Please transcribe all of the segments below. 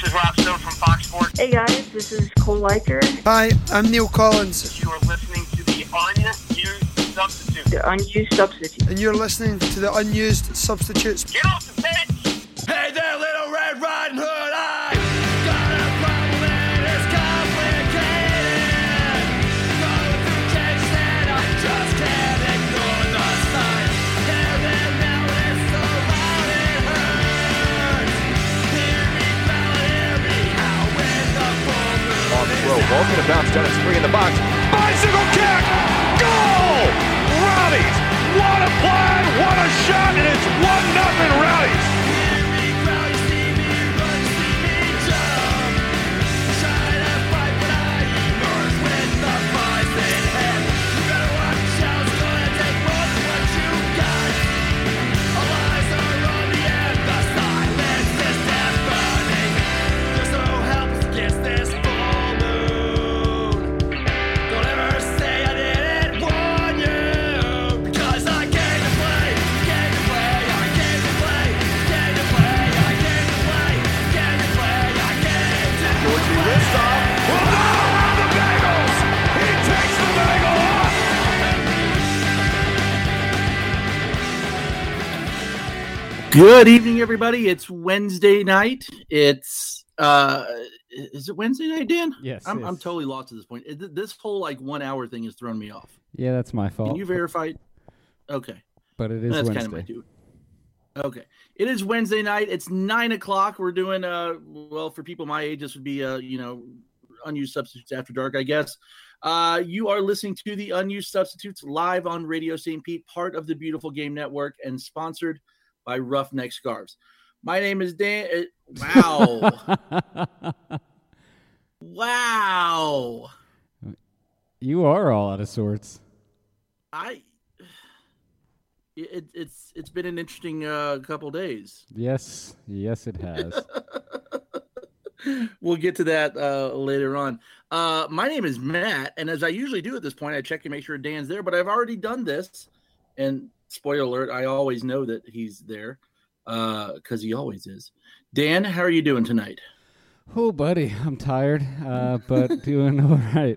This is Rob Stone from Fox Sports. Hey guys, this is Cole Liker. Hi, I'm Neil Collins. You are listening to the Unused Substitute. The Unused Substitute. And you're listening to the Unused Substitutes. Get off the bench! Hey there, Little Red Riding Hood, I got a problem and it's complicated. Going through text and I just can't ignore the signs. There now it's so loud it hurts. Hear me growl, hear me howl with the full moon. On the throw, ball's gonna bounce down, it's free in the box. Bicycle kick! Goal! Rowdies! What a play! What a shot! And it's 1-0 Rowdies! Good evening, everybody. It's Wednesday night. It's is it Wednesday night, Dan? Yes. I'm totally lost at this point. This whole 1 hour thing has thrown me off. Yeah, that's my fault. Can you verify? Okay. But it is That's Wednesday. kind of my dude. Okay. It is Wednesday night. It's 9 o'clock. We're doing well, for people my age, this would be Unused Substitutes After Dark, I guess. You are listening to the Unused Substitutes live on Radio St. Pete, part of the Beautiful Game Network, and sponsored by Roughneck Scarves. My name is Dan. Wow. Wow. You are all out of sorts. It's been an interesting couple days. Yes, it has. We'll get to that later on. My name is Matt, and as I usually do at this point, I check to make sure Dan's there, but I've already done this, and spoiler alert, I always know that he's there because he always is. Dan, how are you doing tonight? Oh, buddy, I'm tired, but doing all right.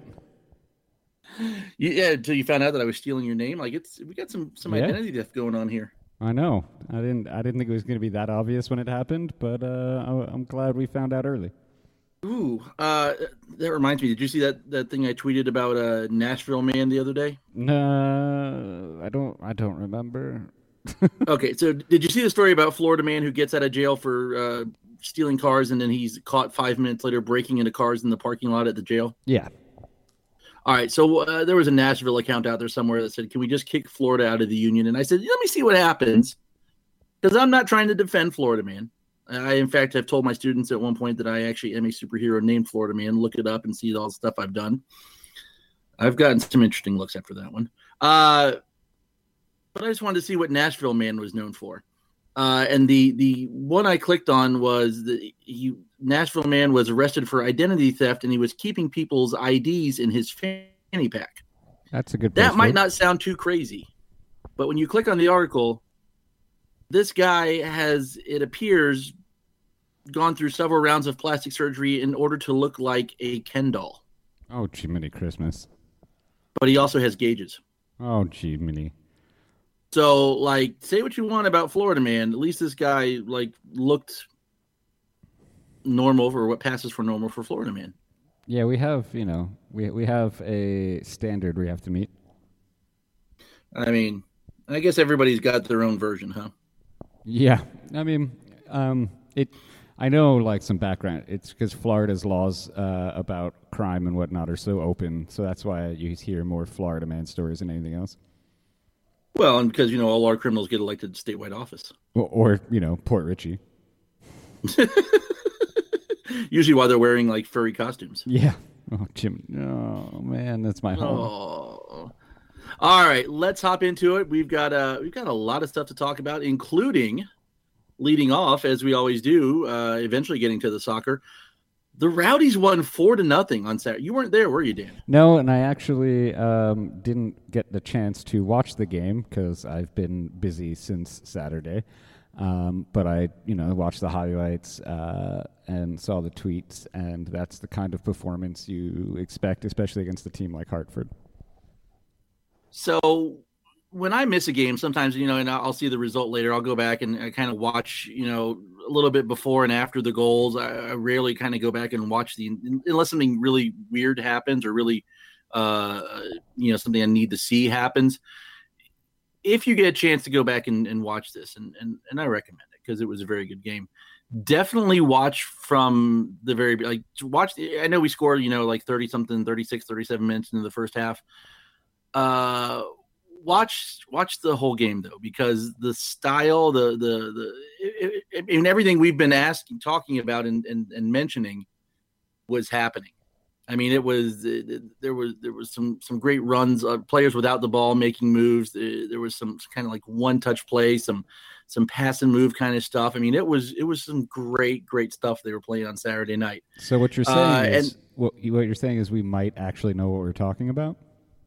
Yeah, until you found out that I was stealing your name. We got some identity theft going on here. I know. I didn't think it was going to be that obvious when it happened, but I'm glad we found out early. Ooh, that reminds me. Did you see that thing I tweeted about Nashville Man the other day? No, I don't remember. Okay, so did you see the story about Florida man who gets out of jail for stealing cars and then he's caught 5 minutes later breaking into cars in the parking lot at the jail? Yeah. All right, so there was a Nashville account out there somewhere that said, can we just kick Florida out of the union? And I said, let me see what happens, because I'm not trying to defend Florida Man. I, in fact, have told my students at one point that I actually am a superhero named Florida Man. Look it up and see all the stuff I've done. I've gotten some interesting looks after that one. But I just wanted to see what Nashville Man was known for. And the one I clicked on was Nashville Man was arrested for identity theft, and he was keeping people's IDs in his fanny pack. That's a good. That might not sound too crazy, but when you click on the article, this guy has, it appears, gone through several rounds of plastic surgery in order to look like a Ken doll. Oh, Jiminy Christmas! But he also has gauges. Oh, Jiminy. So, say what you want about Florida Man, at least this guy, looked normal, for what passes for normal for Florida Man. Yeah, we have, we have a standard we have to meet. I mean, I guess everybody's got their own version, huh? Yeah. I mean, I know, some background. It's because Florida's laws about crime and whatnot are so open, so that's why you hear more Florida Man stories than anything else. Well, and because, all our criminals get elected to statewide office. Or Port Richey. Usually while they're wearing, furry costumes. Yeah. Oh, Jim. Oh, man, that's my home. Oh. All right, let's hop into it. We've got a lot of stuff to talk about, including leading off, as we always do, eventually getting to the soccer. The Rowdies won 4-0 on Saturday. You weren't there, were you, Dan? No, and I actually didn't get the chance to watch the game because I've been busy since Saturday. But I, watched the highlights and saw the tweets, and that's the kind of performance you expect, especially against a team like Hartford. So when I miss a game, sometimes, and I'll see the result later, I'll go back and I kind of watch, a little bit before and after the goals. I rarely kind of go back and watch unless something really weird happens or really, something I need to see happens. If you get a chance to go back and watch this, and I recommend it because it was a very good game. Definitely watch from the very, I know we scored, 30 something, 36, 37 minutes into the first half. Watch the whole game though, because the style, everything we've been talking about and mentioning was happening. I mean, there was some great runs, players without the ball making moves. There was some kind of like one touch play, some pass and move kind of stuff. I mean, it was some great stuff they were playing on Saturday night. So what you're saying is what you're saying is we might actually know what we're talking about.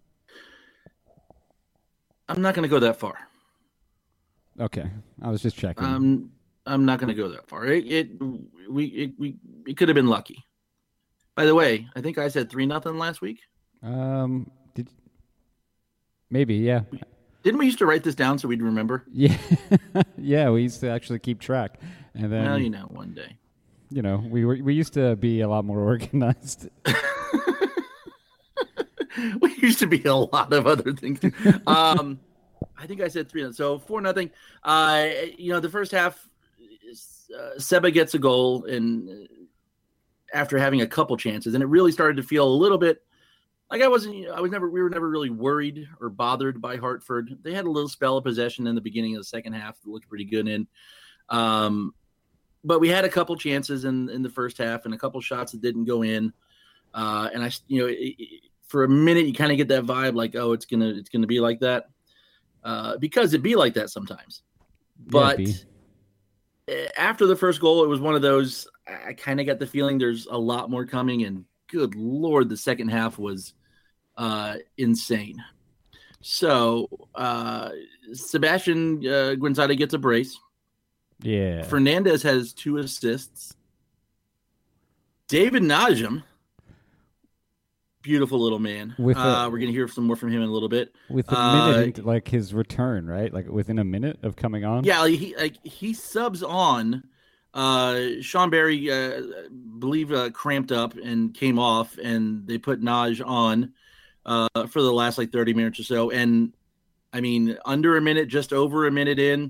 I'm not going to go that far. Okay, I was just checking. I'm not going to go that far. It could have been lucky. By the way, I think I said 3-0 last week. Maybe, yeah. Didn't we used to write this down so we'd remember? Yeah, yeah. We used to actually keep track, and then one day. We used to be a lot more organized. We used to be a lot of other things. I think I said 3-0. So 4-0. The first half, Seba gets a goal, and after having a couple chances, and it really started to feel a little bit like we were never really worried or bothered by Hartford. They had a little spell of possession in the beginning of the second half that looked pretty good in. But we had a couple chances in the first half and a couple shots that didn't go in. And for a minute, you kind of get that vibe like, oh, it's gonna be like that, because it'd be like that sometimes. But after the first goal, it was one of those. I kind of got the feeling there's a lot more coming, and good Lord, the second half was insane. So Sebastian Guinzada gets a brace. Yeah. Fernandez has 2 assists. David Najim, beautiful little man. We're going to hear some more from him in a little bit. With a minute into, his return, right? Within a minute of coming on? Yeah, he subs on. Sean Barry, believe, cramped up and came off, and they put Naj on for the last 30 minutes or so. And I mean, under a minute, just over a minute in,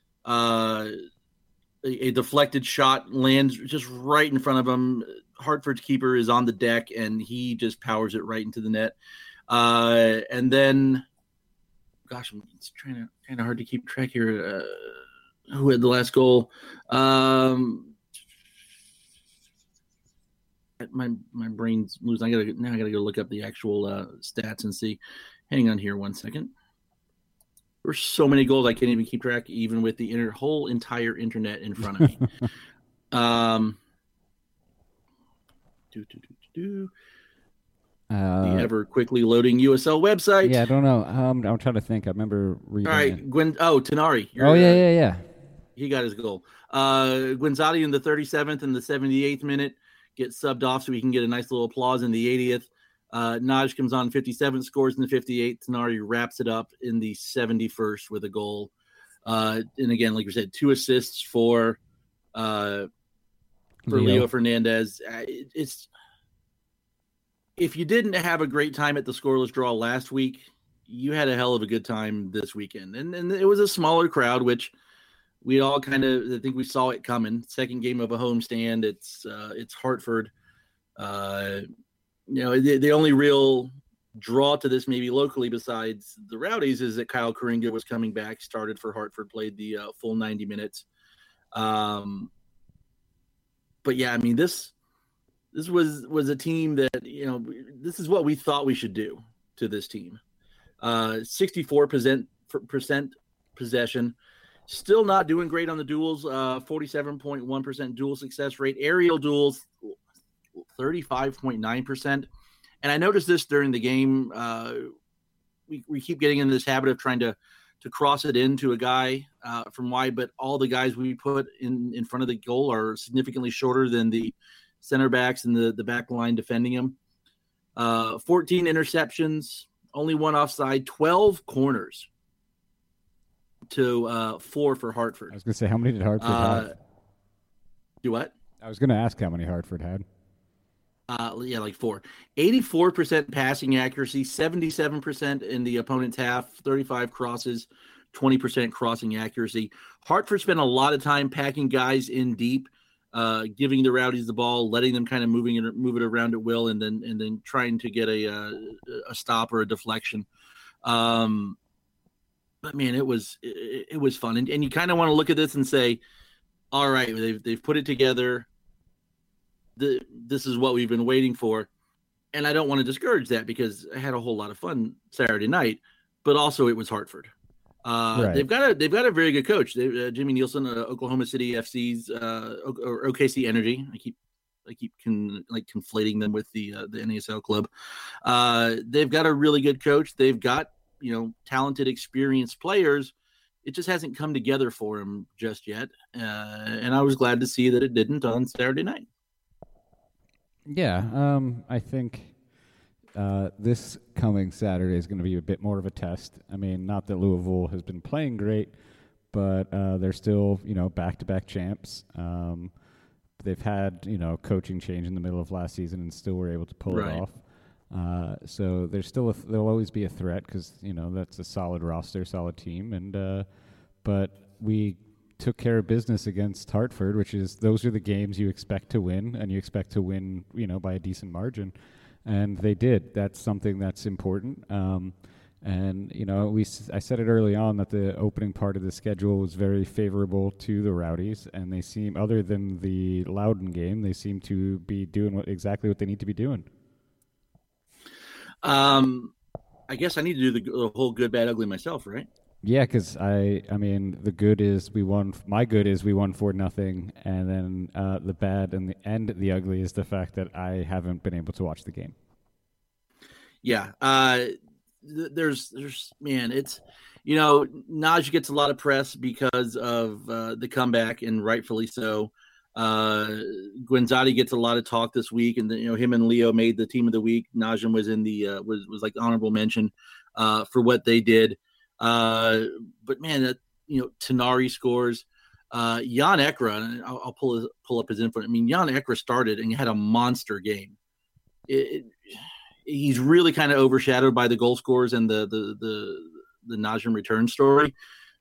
a deflected shot lands just right in front of him. Hartford's keeper is on the deck, and he just powers it right into the net. And then, gosh, it's kind of hard to keep track here. Who had the last goal? My brain's losing. I gotta go look up the actual stats and see. Hang on here 1 second. There's so many goals I can't even keep track, even with the whole entire internet in front of me. The ever quickly loading USL website. Yeah, I don't know. I'm trying to think. I remember reading. All right, Tenari. Yeah. He got his goal. Guinzada in the 37th and the 78th minute gets subbed off so we can get a nice little applause in the 80th. Naj comes on 57th, scores in the 58th. Tenari wraps it up in the 71st with a goal. And again, like we said, 2 assists for Leo Fernandez. If you didn't have a great time at the scoreless draw last week, you had a hell of a good time this weekend. And it was a smaller crowd, which we all I think we saw it coming. Second game of a homestand. It's Hartford. The only real draw to this, maybe locally, besides the Rowdies, is that Kyle Karinga was coming back, started for Hartford, played the full 90 minutes. But yeah, I mean, this was a team that, this is what we thought we should do to this team. 64% possession. Still not doing great on the duels. 47.1% duel success rate. Aerial duels, 35.9%. And I noticed this during the game. We keep getting into this habit of trying to to cross it into a guy from wide, but all the guys we put in front of the goal are significantly shorter than the center backs and the back line defending him. 14 interceptions, only one offside, 12 corners to 4 for Hartford. I was going to say, how many did Hartford have? Do what? I was going to ask how many Hartford had. Yeah, like 4. 84% passing accuracy, 77% in the opponent's half, 35 crosses, 20% crossing accuracy. Hartford spent a lot of time packing guys in deep, giving the Rowdies the ball, letting them kind of move it around at will, and then trying to get a stop or a deflection. But man, it was fun, and you kind of want to look at this and say, all right, they've put it together. This is what we've been waiting for, and I don't want to discourage that because I had a whole lot of fun Saturday night, but also it was Hartford. Right. They've got a very good coach. Jimmy Nielsen, Oklahoma City FC's or OKC Energy. I keep conflating them with the NASL club. They've got a really good coach. They've got talented, experienced players. It just hasn't come together for him just yet, and I was glad to see that it didn't on Saturday night. Yeah, I think this coming Saturday is going to be a bit more of a test. I mean, not that Louisville has been playing great, but they're still, back-to-back champs. They've had, coaching change in the middle of last season and still were able to pull it off. So there's still there'll always be a threat because, that's a solid roster, solid team. And but we took care of business against Hartford, which is those are the games you expect to win, and you expect to win, by a decent margin. And they did. That's something that's important. And, I said it early on that the opening part of the schedule was very favorable to the Rowdies, and they seem, other than the Loudoun game, they seem to be doing exactly what they need to be doing. I guess I need to do the whole good, bad, ugly myself, right? Yeah, because I mean, the good is we won. My good is we won 4-0, and then the bad and the ugly is the fact that I haven't been able to watch the game. Yeah, there's man, it's Naj gets a lot of press because of the comeback, and rightfully so. Guenzati gets a lot of talk this week, and him and Leo made the team of the week. Najim was in the was like honorable mention for what they did. But man, Tenari scores. Jan Ekra, and I'll pull up his info. I mean, Jan Ekra started and had a monster game. He's really kind of overshadowed by the goal scorers and the Najim return story.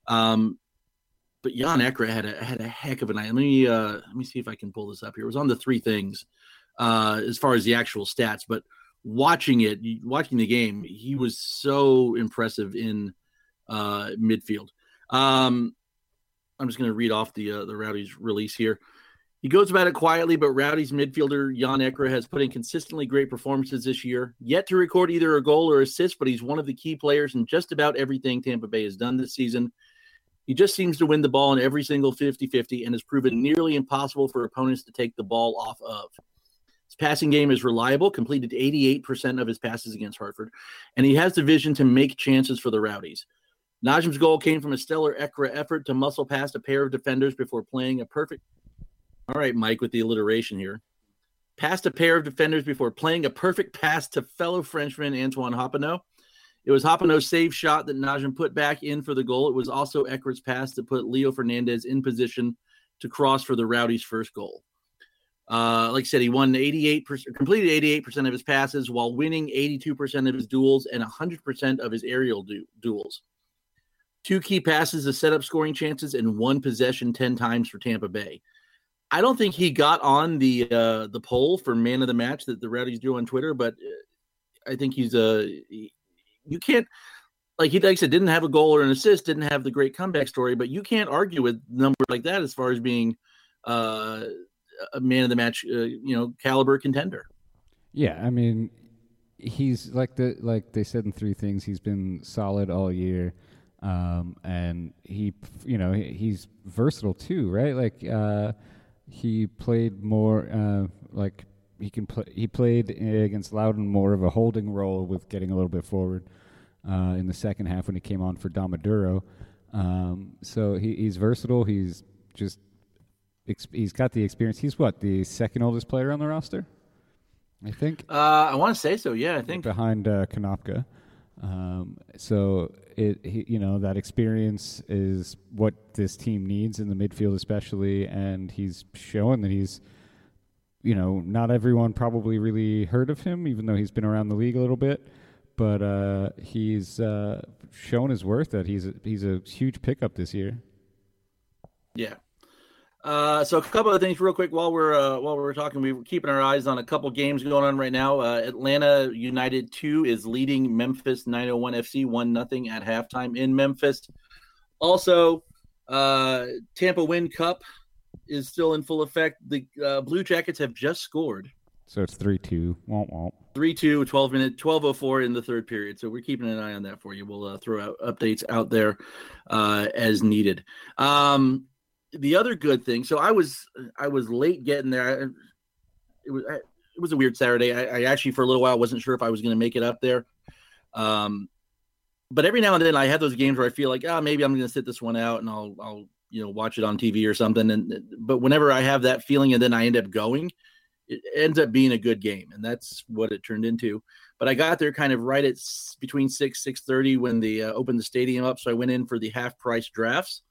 But Jan Ekra had a heck of a night. Let me see if I can pull this up here. It was on the three things as far as the actual stats, but watching the game, he was so impressive in midfield. I'm just going to read off the Rowdies release here. He goes about it quietly, but Rowdies midfielder Jan Ekra has put in consistently great performances this year. Yet to record either a goal or assist, but he's one of the key players in just about everything Tampa Bay has done this season. He just seems to win the ball in every single 50-50 and has proven nearly impossible for opponents to take the ball off of. His passing game is reliable, completed 88% of his passes against Hartford, and he has the vision to make chances for the Rowdies. Najim's goal came from a stellar Ekra effort to muscle past a pair of defenders before playing a perfect... All right, Mike, with the alliteration here. Past a pair of defenders before playing a perfect pass to fellow Frenchman Antoine Hoppeneau. It was Hoppeneau's save shot that Najim put back in for the goal. It was also Ekra's pass that put Leo Fernandez in position to cross for the Rowdies' first goal. Like I said, he won 88%, completed 88% of his passes while winning 82% of his duels and 100% of his aerial duels. 2 key passes to set up scoring chances and 1 possession 10 times for Tampa Bay. I don't think he got on the poll for man of the match that the Rowdies do on Twitter, but I think he's you can't, like I said, didn't have a goal or an assist, didn't have the great comeback story, but you can't argue with numbers like that as far as being a man of the match, caliber contender. Yeah, I mean, he's like they said in 3 things, he's been solid all year, and he's versatile too, right? Like he played more he played against Loudoun more of a holding role with getting a little bit forward. in the second half when he came on for Damaduro. So he's versatile. He's got the experience. He's the second oldest player on the roster, I think. I want to say so. Yeah, I think behind Konopka. So that experience is what this team needs in the midfield, especially, and he's showing that he's, not everyone probably really heard of him, even though he's been around the league a little bit, but he's shown his worth that he's a huge pickup this year. Yeah. So a couple of things real quick while we're talking. We were keeping our eyes on a couple games going on right now. Atlanta United 2 is leading Memphis 901 FC 1-0 at halftime in Memphis. Also, Tampa Wind Cup is still in full effect. The Blue Jackets have just scored. So it's 3-2. 3-2, 12:04 in the third period. So we're keeping an eye on that for you. We'll throw out updates out there as needed. The other good thing, so I was late getting there. It was a weird Saturday. I actually for a little while wasn't sure if I was going to make it up there. But every now and then I have those games where I feel like, maybe I'm going to sit this one out and I'll watch it on TV or something. But whenever I have that feeling and then I end up going, it ends up being a good game, and that's what it turned into. But I got there kind of right at between 6:30 when they opened the stadium up, so I went in for the half price drafts.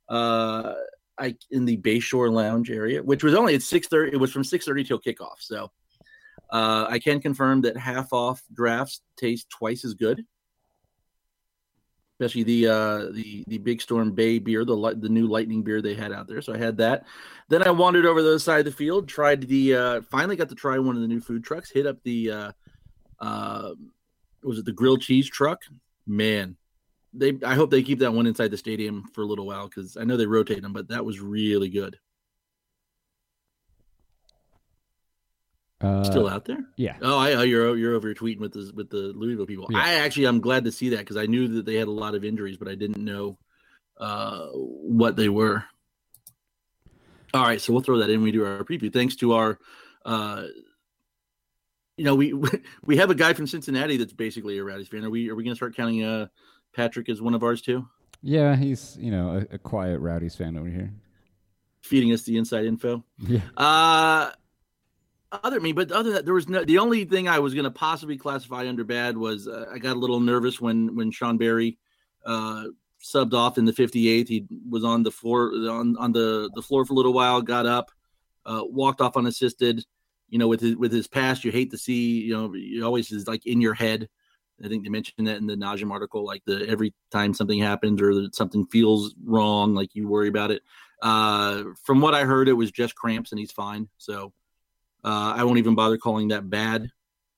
In the Bayshore Lounge area, which was only at 6:30. It was from 6:30 till kickoff. So I can confirm that half off drafts taste twice as good, especially the Big Storm Bay beer, the new Lightning beer they had out there. So I had that. Then I wandered over to the other side of the field, tried finally got to try one of the new food trucks. Hit up the was it the grilled cheese truck? Man. I hope they keep that one inside the stadium for a little while because I know they rotate them, but that was really good. Still out there? Yeah. Oh, you're over here tweeting with the Louisville people. Yeah. I'm glad to see that because I knew that they had a lot of injuries, but I didn't know what they were. All right, so we'll throw that in. We do our preview. Thanks to our, we have a guy from Cincinnati that's basically a Rowdies fan. Are we going to start counting Patrick is one of ours too? Yeah, he's a quiet Rowdies fan over here, feeding us the inside info. Yeah. Other than that, there was the only thing I was going to possibly classify under bad was I got a little nervous when Sean Barry subbed off in the 58th. He was on the floor on the floor for a little while, got up, walked off unassisted. With his pass, you hate to see. It always is like in your head. I think they mentioned that in the Najim article, like every time something happens or that something feels wrong, like you worry about it. From what I heard, it was just cramps and he's fine. So I won't even bother calling that bad.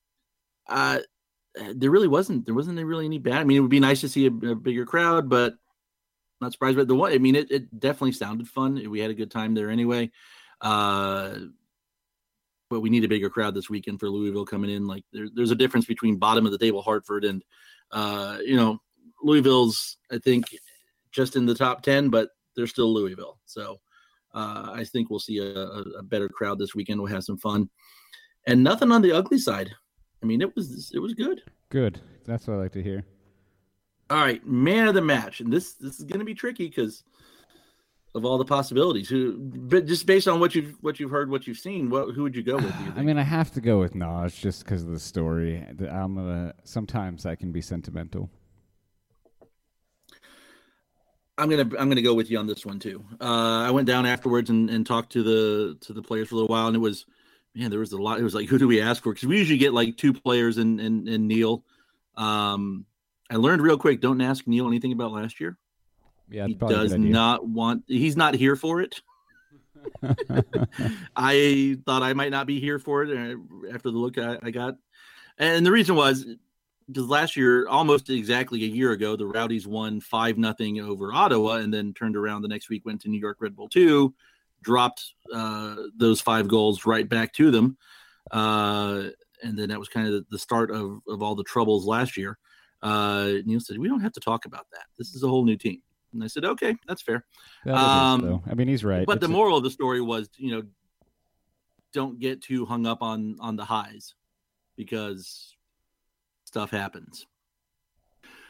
There wasn't really any bad. I mean, it would be nice to see a bigger crowd, but not surprised by the one. I mean, it definitely sounded fun. We had a good time there anyway. But we need a bigger crowd this weekend for Louisville coming in. Like there's a difference between bottom of the table Hartford and, Louisville's, I think, just in the top 10, but they're still Louisville. So I think we'll see a better crowd this weekend. We'll have some fun and nothing on the ugly side. I mean, it was good. Good. That's what I like to hear. All right. Man of the match. And this is going to be tricky because of all the possibilities. But just based on what you've heard, what you've seen, who would you go with? I mean, I have to go with Naj just because of the story. Sometimes I can be sentimental. I'm gonna go with you on this one too. I went down afterwards and talked to the players for a little while, and it was, man, there was a lot. It was like, who do we ask for? Because we usually get like two players and Neil. I learned real quick, don't ask Neil anything about last year. Yeah, he does not want. He's not here for it. I thought I might not be here for it after the look I got, and the reason was because last year, almost exactly a year ago, the Rowdies won 5-0 over Ottawa, and then turned around the next week, went to New York Red Bull 2, dropped those 5 goals right back to them, and then that was kind of the start of all the troubles last year. Neil said, "We don't have to talk about that. This is a whole new team." And I said, okay, that's fair. I mean, he's right. But the moral of the story was, don't get too hung up on the highs because stuff happens.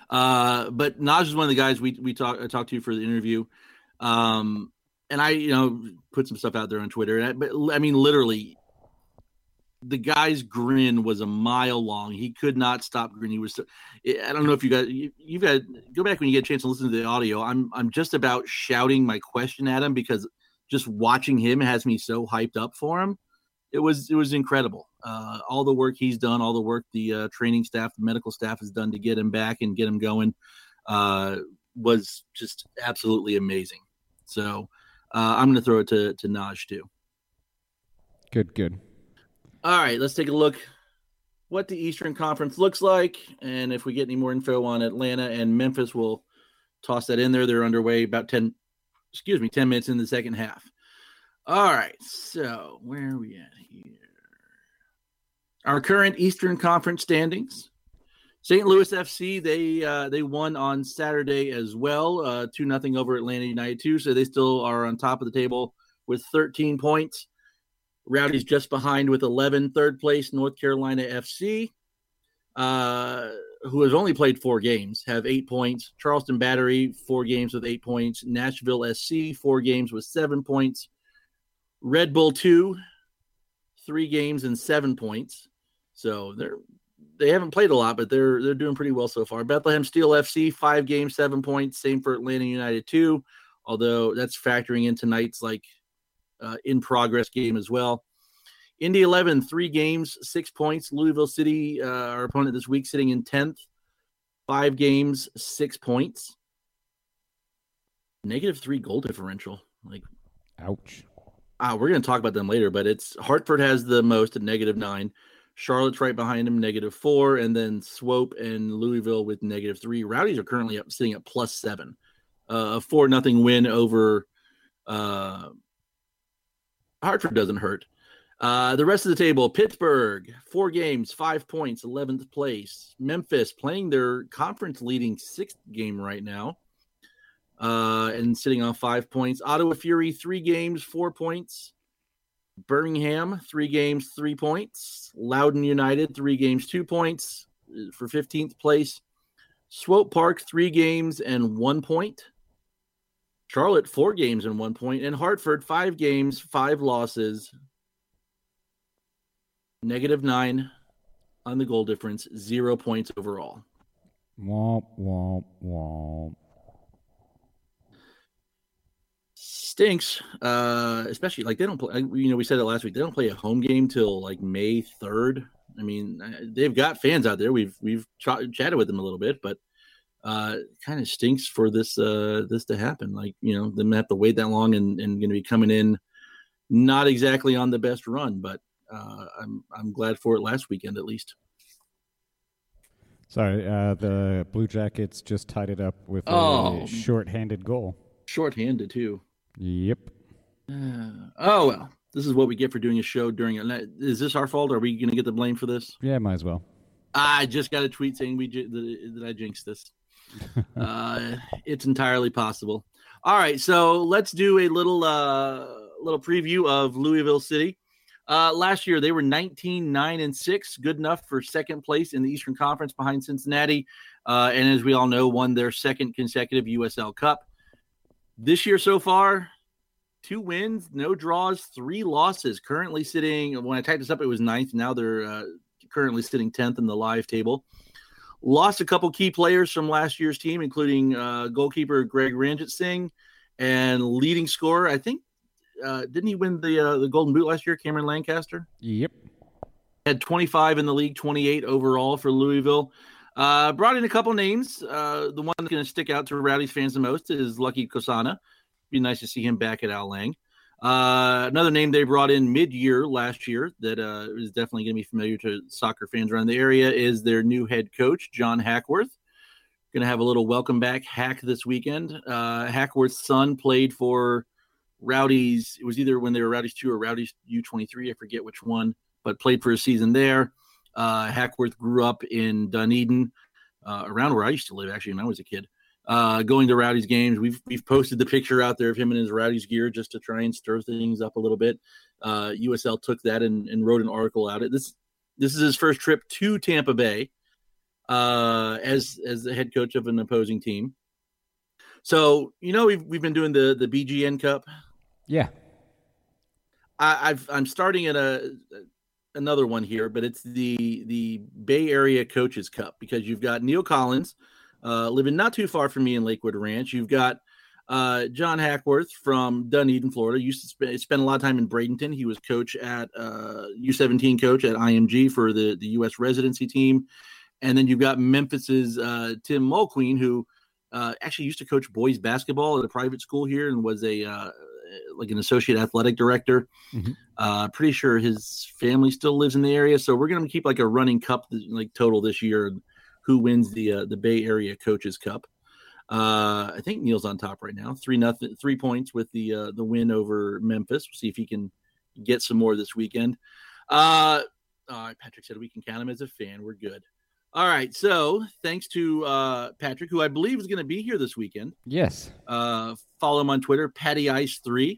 But Naj is one of the guys we talked to for the interview. And I, put some stuff out there on Twitter. But I mean, literally, the guy's grin was a mile long. He could not stop grinning. He was. I don't know if you've got go back when you get a chance to listen to the audio. I'm just about shouting my question at him because just watching him has me so hyped up for him. It was incredible. All the work he's done, all the work the training staff, the medical staff has done to get him back and get him going was just absolutely amazing. So I'm going to throw it to Naj too. Good. All right, let's take a look what the Eastern Conference looks like. And if we get any more info on Atlanta and Memphis, we'll toss that in there. They're underway about 10 minutes in the second half. All right, so where are we at here? Our current Eastern Conference standings. St. Louis FC, they won on Saturday as well, 2-0 over Atlanta United 2, so they still are on top of the table with 13 points. Rowdy's just behind with 11. Third place, North Carolina FC, who has only played 4 games, have 8 points. Charleston Battery, 4 games with 8 points. Nashville SC, 4 games with 7 points. Red Bull 2, 3 games and 7 points. So they haven't played a lot, but they're doing pretty well so far. Bethlehem Steel FC, 5 games, 7 points. Same for Atlanta United 2, although that's factoring in tonight's in progress game as well. Indy 11, 3 games, 6 points. Louisville City, our opponent this week, sitting in 10th, 5 games, 6 points. -3 goal differential. Ouch. We're going to talk about them later, but it's Hartford has the most at -9. Charlotte's right behind them, -4, and then Swope and Louisville with -3. Rowdies are currently sitting at +7. A 4-0 win over Hartford doesn't hurt. The rest of the table, Pittsburgh, 4 games, 5 points, 11th place. Memphis playing their conference-leading 6th game right now and sitting on 5 points. Ottawa Fury, 3 games, 4 points. Birmingham, 3 games, 3 points. Loudoun United, 3 games, 2 points for 15th place. Swope Park, 3 games and 1 point. Charlotte, 4 games and 1 point. And Hartford, 5 games, 5 losses. -9 on the goal difference, 0 points overall. Womp, womp, womp. Stinks, especially they don't play. We said it last week. They don't play a home game till May 3rd. I mean, they've got fans out there. We've chatted with them a little bit, but kind of stinks for this to happen. Them have to wait that long and going to be coming in not exactly on the best run, but I'm glad for it last weekend at least. Sorry, the Blue Jackets just tied it up with a shorthanded goal. Shorthanded too. Yep. Well, this is what we get for doing a show during it. Is this our fault? Are we going to get the blame for this? Yeah, might as well. I just got a tweet saying that I jinxed this. It's entirely possible. All right, so let's do a little preview of Louisville City. Last year they were 19-9-6, good enough for second place in the Eastern Conference behind Cincinnati, and as we all know, won their second consecutive USL Cup. This year so far, 2 wins, no draws, 3 losses. Currently sitting, when I typed this up, it was 9th. Now they're currently sitting 10th in the live table. Lost a couple key players from last year's team, including goalkeeper Greg Ranjit Singh and leading scorer, I think, didn't he win the Golden Boot last year, Cameron Lancaster? Yep. Had 25 in the league, 28 overall for Louisville. Brought in a couple names. The one that's going to stick out to Rowdy's fans the most is Lucky Kosana. Be nice to see him back at Al Lang. Another name they brought in mid-year last year that is definitely going to be familiar to soccer fans around the area is their new head coach, John Hackworth. Going to have a little welcome back hack this weekend. Hackworth's son played for Rowdy's. It was either when they were Rowdy's 2 or Rowdy's U23. I forget which one, but played for a season there. Hackworth grew up in Dunedin, around where I used to live, actually, when I was a kid. Going to Rowdy's games. We've posted the picture out there of him in his Rowdy's gear just to try and stir things up a little bit. USL took that and wrote an article out. This is his first trip to Tampa Bay. as the head coach of an opposing team. So we've been doing the BGN Cup. Yeah. I'm starting at another one here, but it's the Bay Area Coaches Cup, because you've got Neil Collins living not too far from me in Lakewood Ranch. You've got John Hackworth from Dunedin, Florida. Used to spend a lot of time in Bradenton. He was coach at U17 coach at IMG for the U.S. residency team. And then you've got Memphis's Tim Mulqueen, who actually used to coach boys basketball at a private school here and was like an associate athletic director. Pretty sure his family still lives in the area. So we're going to keep like a running cup like total this year, who wins the Bay Area Coaches Cup. I think Neil's on top right now, 3 points with the win over Memphis. We'll see if he can get some more this weekend. Patrick said we can count him as a fan. We're good. All right. So thanks to Patrick, who I believe is going to be here this weekend. Yes. Follow him on Twitter, PattyIce3.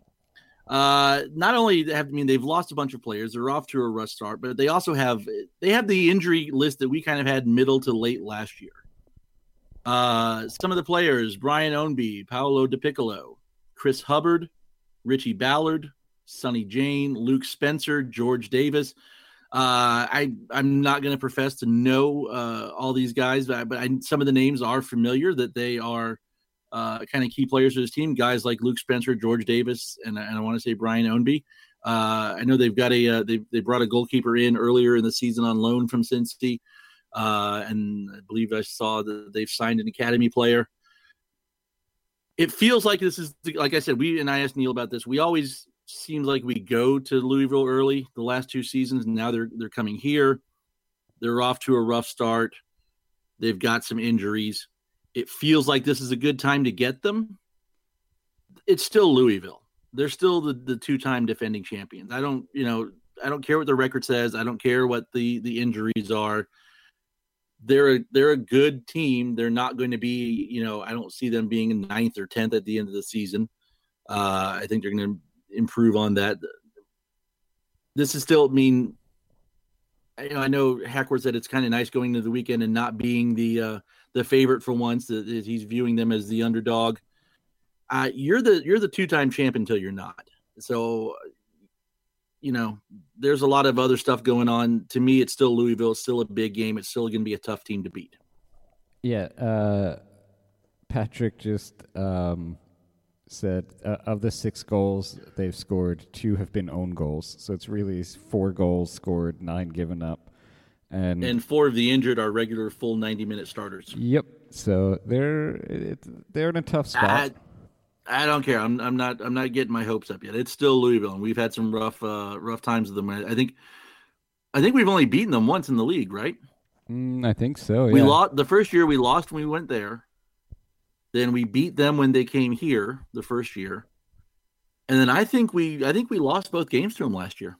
Not only they've lost a bunch of players, they're off to a rough start, but they also have the injury list that we kind of had middle to late last year. Some of the players: Brian Ownby, Paolo DiPiccolo, Chris Hubbard, Richie Ballard, Sonny Jane, Luke Spencer, George Davis. I'm not going to profess to know all these guys, but some of the names are familiar, that they are kind of key players for this team. Guys like Luke Spencer, George Davis, and I want to say Brian Ownby. I know they've got they brought a goalkeeper in earlier in the season on loan from Cincy, and I believe I saw that they've signed an academy player. It feels like this is, like I said, I asked Neil about this. We always seems like we go to Louisville early the last 2 seasons, and now they're coming here. They're off to a rough start. They've got some injuries. It feels like this is a good time to get them. It's still Louisville. They're still the 2-time defending champions. I don't care what the record says. I don't care what the injuries are. They're a good team. They're not going to be, I don't see them being in 9th or 10th at the end of the season. I think they're going to improve on that. This is still, I know Hackworth said it's kind of nice going to the weekend and not being the favorite for once, that he's viewing them as the underdog. You're the 2-time champion until you're not. So, there's a lot of other stuff going on. To me, it's still Louisville. It's still a big game. It's still going to be a tough team to beat. Yeah. Patrick just said of the 6 goals they've scored, 2 have been own goals. So it's really 4 goals scored, 9 given up. And 4 of the injured are regular full 90-minute starters. Yep. So they're in a tough spot. I don't care. I'm not getting my hopes up yet. It's still Louisville, and we've had some rough times with them. I think we've only beaten them once in the league, right? I think so. Yeah. We lost the first year. We lost when we went there. Then we beat them when they came here the first year, and then I think we lost both games to them last year.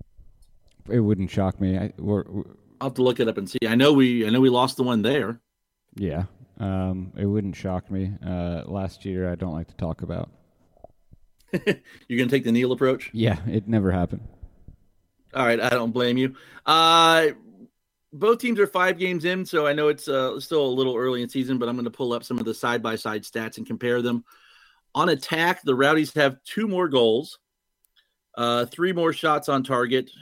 It wouldn't shock me. I'll have to look it up and see. I know we lost the one there. Yeah. It wouldn't shock me. Last year, I don't like to talk about. You're going to take the Neil approach? Yeah, it never happened. All right, I don't blame you. Both teams are 5 games in, so I know it's still a little early in season, but I'm going to pull up some of the side-by-side stats and compare them. On attack, the Rowdies have 2 more goals, 3 more shots on target,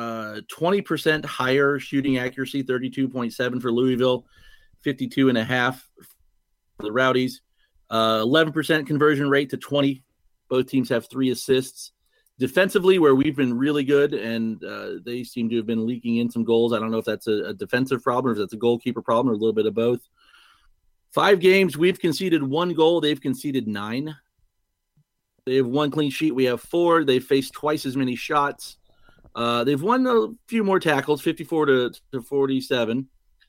20% higher shooting accuracy, 32.7 for Louisville, 52.5 for the Rowdies, 11% conversion rate to 20. Both teams have 3 assists. Defensively, where we've been really good, and they seem to have been leaking in some goals. I don't know if that's a defensive problem, or if that's a goalkeeper problem, or a little bit of both. 5 games, we've conceded 1 goal. They've conceded 9. They have 1 clean sheet. We have 4. They've faced twice as many shots. They've won a few more tackles, 54 to 47.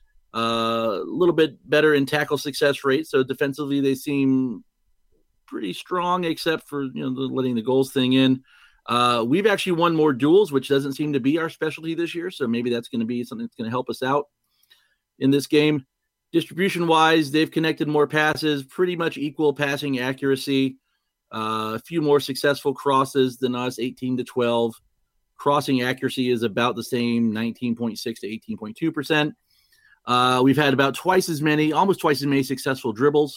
A little bit better in tackle success rate. So defensively, they seem pretty strong, except for letting the goals thing in. We've actually won more duels, which doesn't seem to be our specialty this year. So maybe that's going to be something that's going to help us out in this game. Distribution-wise, they've connected more passes, pretty much equal passing accuracy. A few more successful crosses than us, 18 to 12. Crossing accuracy is about the same, 19.6 to 18.2%. We've had about almost twice as many successful dribbles.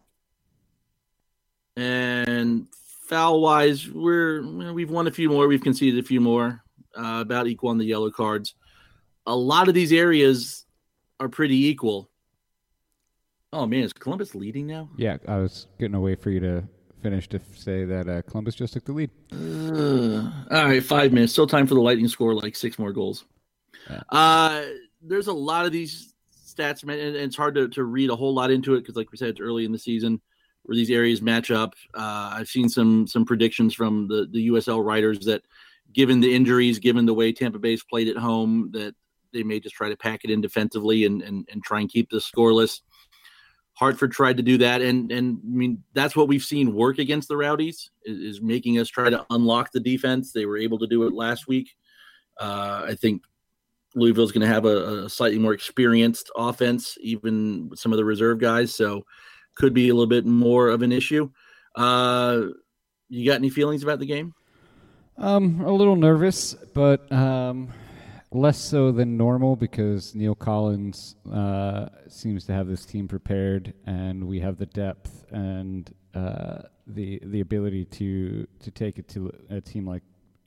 And foul-wise, we've won a few more. We've conceded a few more, about equal on the yellow cards. A lot of these areas are pretty equal. Oh, man, is Columbus leading now? Yeah, I was getting away for you to finish to say that Columbus just took the lead. All right, 5 minutes. Still time for the Lightning to score like 6 more goals. Yeah. There's a lot of these stats, man, and it's hard to read a whole lot into it because, like we said, it's early in the season where these areas match up. I've seen some predictions from the USL writers that given the injuries, given the way Tampa Bay's played at home, that they may just try to pack it in defensively and try and keep this scoreless. Hartford tried to do that, and I mean that's what we've seen work against the Rowdies is making us try to unlock the defense. They were able to do it last week. I think Louisville's going to have a slightly more experienced offense, even with some of the reserve guys, so could be a little bit more of an issue. You got any feelings about the game? A little nervous, but less so than normal because Neil Collins seems to have this team prepared, and we have the depth and the ability to take it to a team like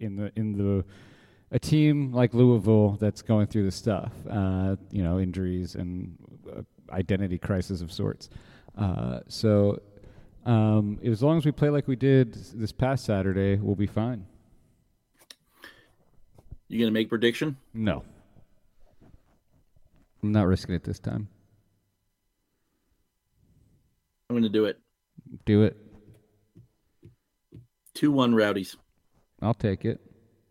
a team like Louisville that's going through the stuff, injuries and identity crisis of sorts. So as long as we play like we did this past Saturday, we'll be fine. You going to make prediction? No. I'm not risking it this time. I'm going to do it. Do it. 2-1 Rowdies. I'll take it.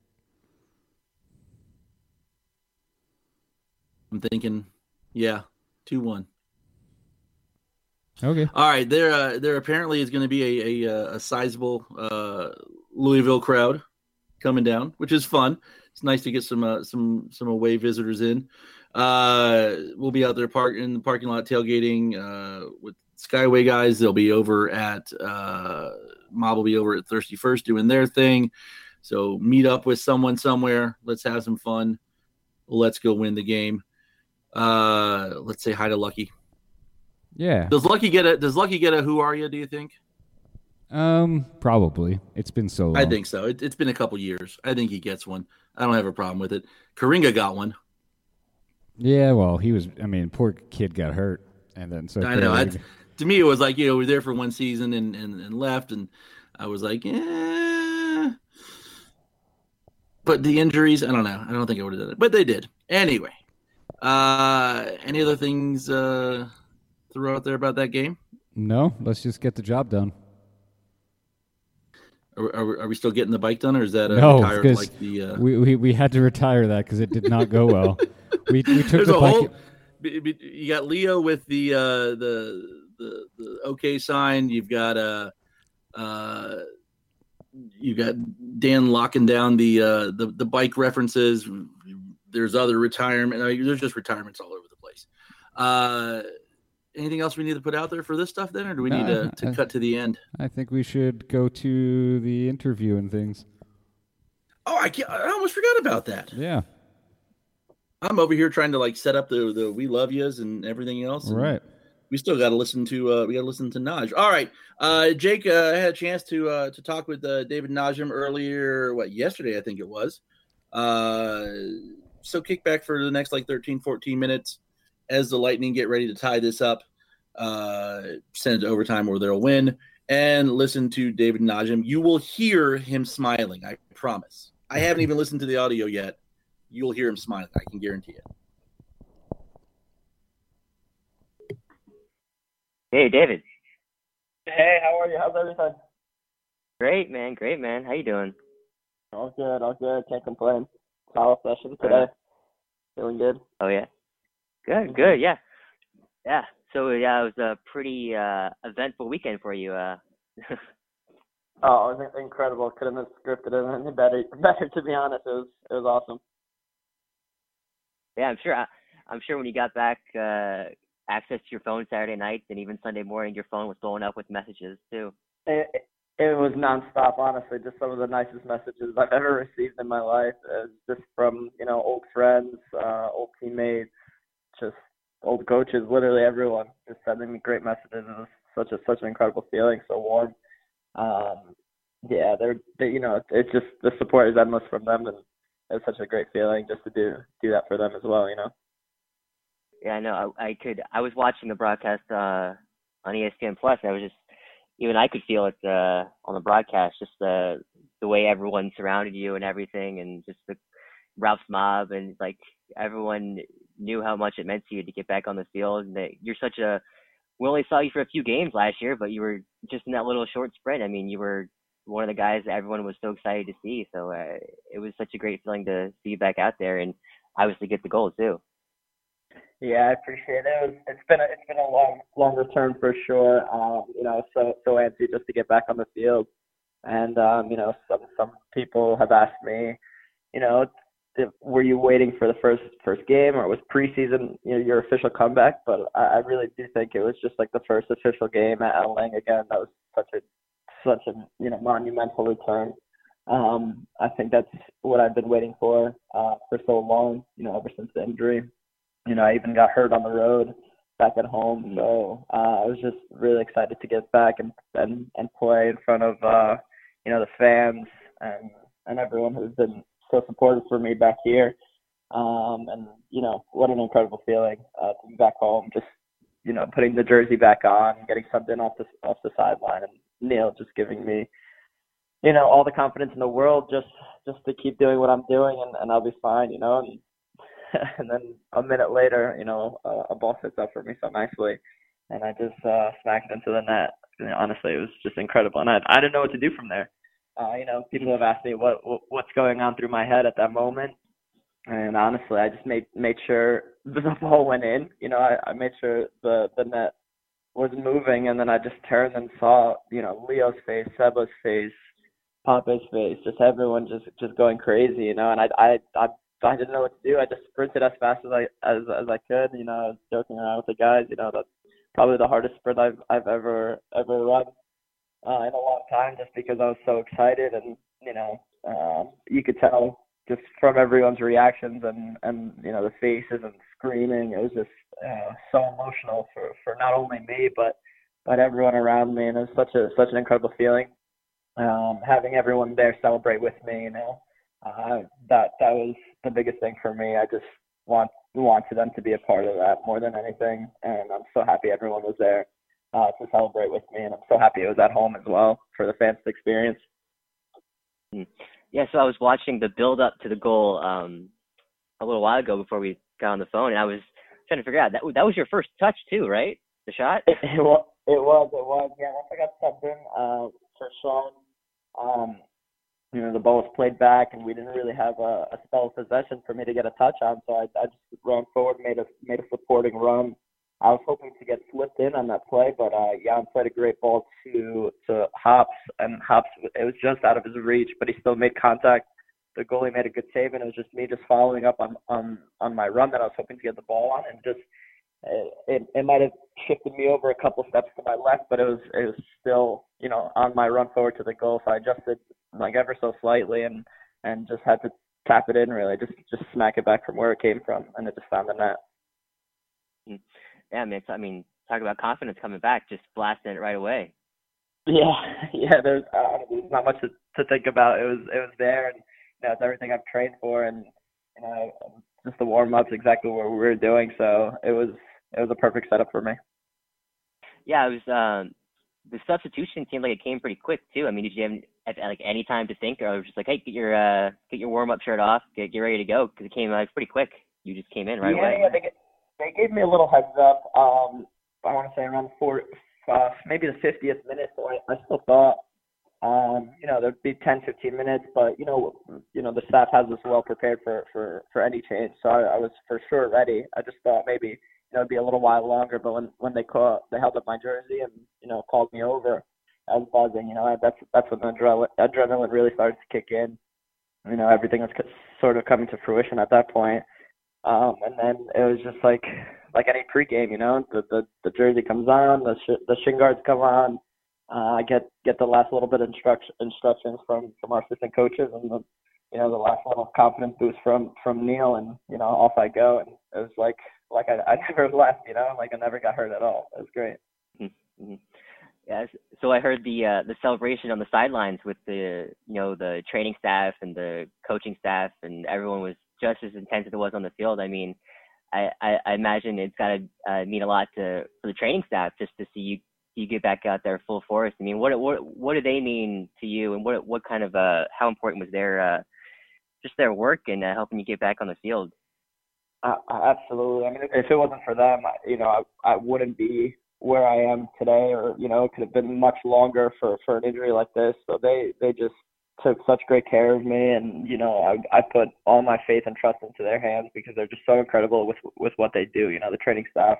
I'm thinking, 2-1. Okay. All right, there apparently is going to be a sizable Louisville crowd coming down, which is fun. It's nice to get some away visitors in. We'll be out there in the parking lot tailgating with Skyway guys. They'll be over at Mob will be over at Thirsty First doing their thing. So meet up with someone somewhere. Let's have some fun. Let's go win the game. Let's say hi to Lucky. Yeah. Does Lucky get a who are you, do you think? Probably. It's been so long. I think so. It's been a couple years. I think he gets one. I don't have a problem with it. Karinga got one. Yeah, well, poor kid got hurt. And then so I know. To me, it was like, we're there for one season and left. And I was like, But the injuries, I don't know. I don't think I would have done it. But they did. Anyway. Any other things throw out there about that game? No, let's just get the job done. Are we still getting the bike done, or is that no? Because we had to retire that because it did not go well. we took the bike. You got Leo with the OK sign. You've got Dan locking down the bike references. There's other retirement. There's just retirements all over the place. Anything else we need to put out there for this stuff then, or do we need to cut to the end? I think we should go to the interview and things. Oh, I almost forgot about that. Yeah. I'm over here trying to set up the We Love Yous and everything else. Right. We still got to listen to Naj. All right. Jake, I had a chance to talk with David Najim earlier, yesterday I think it was. So kick back for the next 13, 14 minutes as the Lightning get ready to tie this up, send it to overtime where they'll win, and listen to David Najim. You will hear him smiling, I promise. I haven't even listened to the audio yet. You'll hear him smiling, I can guarantee it. Hey, David. Hey, how are you? How's everything? Great, man. How you doing? All good. Can't complain. Solid session today. Feeling good. Oh, yeah. Good, yeah. Yeah, so, it was a pretty eventful weekend for you. Oh, it was incredible. Couldn't have scripted it any better, to be honest. It was awesome. Yeah, I'm sure when you got back access to your phone Saturday night and even Sunday morning, your phone was blowing up with messages, too. It was nonstop, honestly. Just some of the nicest messages I've ever received in my life. Just from, old friends, old teammates, just coaches, literally everyone, just sending me great messages. It was such an incredible feeling, so warm. Yeah, they it's just the support is endless from them, and it's such a great feeling just to do that for them as well. Yeah, I know. I was watching the broadcast on ESPN Plus, and I was just, even I could feel it on the broadcast, just the way everyone surrounded you and everything, and just the Ralph's mob, and like everyone knew how much it meant to you to get back on the field. And that we only saw you for a few games last year, but you were just in that little short sprint. I mean, you were one of the guys that everyone was so excited to see. So it was such a great feeling to see you back out there, and obviously get the goal too. Yeah, I appreciate it. It's been a longer term for sure. So antsy just to get back on the field, and some people have asked me, were you waiting for the first game, or was preseason your official comeback? But I really do think it was just like the first official game at Lang again. That was such a monumental return. I think that's what I've been waiting for so long. Ever since the injury. I even got hurt on the road back at home, so I was just really excited to get back and play in front of the fans and everyone who's been so supportive for me back here. And what an incredible feeling to be back home, just putting the jersey back on, getting something off the sideline, and Neil just giving me all the confidence in the world just to keep doing what I'm doing, and I'll be fine, and then a minute later, a ball sits up for me so nicely, and I just smacked it into the net. And honestly, it was just incredible, and I didn't know what to do from there. People have asked me what's going on through my head at that moment, and honestly, I just made sure the ball went in. I made sure the net was moving, and then I just turned and saw Leo's face, Seba's face, Pape's face, just everyone just going crazy, and I didn't know what to do. I just sprinted as fast as I could. I was joking around with the guys. That's probably the hardest sprint I've ever run in a long time, just because I was so excited, and you could tell just from everyone's reactions and the faces and screaming. It was just so emotional for not only me but everyone around me, and it was such an incredible feeling. Having everyone there celebrate with me, that was the biggest thing for me. I just wanted them to be a part of that more than anything, and I'm so happy everyone was there to celebrate with me, and I'm so happy it was at home as well for the fans to experience. Yeah, so I was watching the build up to the goal a little while ago before we got on the phone, and I was trying to figure out that was your first touch too, right? The shot? It was. Yeah, once I got subbed in for Sean, the ball was played back, and we didn't really have a spell of possession for me to get a touch on, so I just ran forward, made a supporting run. I was hoping to get slipped in on that play, but Jan played a great ball to Hops, and Hops, it was just out of his reach, but he still made contact. The goalie made a good save, and it was just me just following up on my run that I was hoping to get the ball on, and just it might have shifted me over a couple steps to my left, but it was still on my run forward to the goal, so I adjusted like ever so slightly and just had to tap it in, really, just smack it back from where it came from, and it just found the net. Yeah, man. I mean, talk about confidence coming back, just blasting it right away. Yeah. There's not much to think about. It was there, and it's everything I've trained for, and just the warm ups, exactly what we were doing. So it was a perfect setup for me. Yeah, it was. The substitution seemed like it came pretty quick too. I mean, did you have like any time to think, or it was just like, hey, get your warm up shirt off, get ready to go? Because it came pretty quick. You just came in right away. Yeah, they gave me a little heads up. I want to say around maybe the 50th minute. So I still thought, there'd be 10, 15 minutes, but the staff has us well prepared for any change. So I was for sure ready. I just thought maybe it'd be a little while longer. But when they held up my jersey and called me over, I was buzzing. That's when the adrenaline really started to kick in. Everything was sort of coming to fruition at that point. And then it was just like any pregame, the jersey comes on, the shin guards come on. I get the last little bit of instructions from our assistant coaches, and the last little confidence boost from Neil, and off I go. And it was like like I never left, you know, like I never got hurt at all. It was great. Mm-hmm. Yes. So I heard the celebration on the sidelines with the the training staff and the coaching staff, and everyone was just as intense as it was on the field. I mean, I imagine it's got to mean a lot for the training staff just to see you get back out there full force. I mean, what do they mean to you, and what kind of how important was their just their work and helping you get back on the field? Absolutely. I mean, if it wasn't for them, I wouldn't be where I am today, or it could have been much longer for an injury like this. So they just took such great care of me, and I put all my faith and trust into their hands because they're just so incredible with what they do. The training staff,